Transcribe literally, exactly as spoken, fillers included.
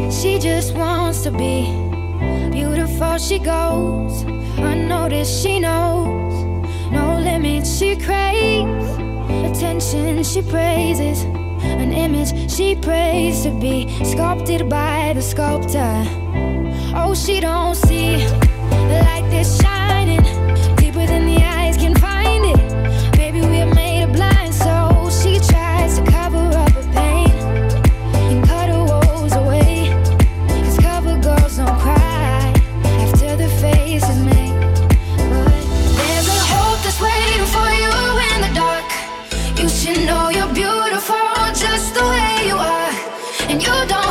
She just wants to be beautiful, she goes unnoticed, she knows no limits, she craves attention, she praises an image she prays to be sculpted by the sculptor. Oh, she don't see the light that's shining deeper than the eyes can find it. Maybe we're made of blind souls. She tries to cover up her pain and cut her woes away, 'cause cover girls don't cry after the face is made. But there's a hope that's waiting for you in the dark. You should know you're beautiful just the way you are, and you don't